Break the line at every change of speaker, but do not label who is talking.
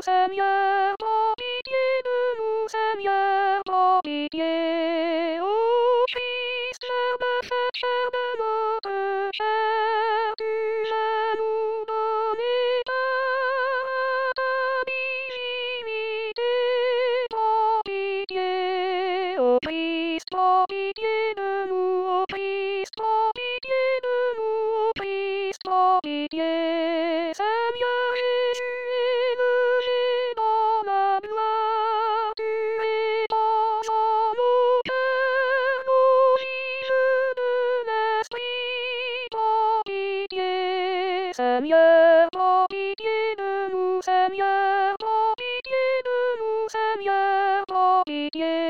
Seigneur, par pitié de nous, Seigneur, par pitié. Ô Christ, chair de notre chair, tu as nous donné par ta divinité, par pitié. Ô Christ, par pitié de nous, ô Christ, par pitié de nous, ô Christ, par pitié. Seigneur Jésus, élevé dans la gloire, tu es dans nos cœurs, nos vies de l'esprit, par pitié. Seigneur, par pitié de nous, Seigneur, par pitié de nous, Seigneur, par pitié.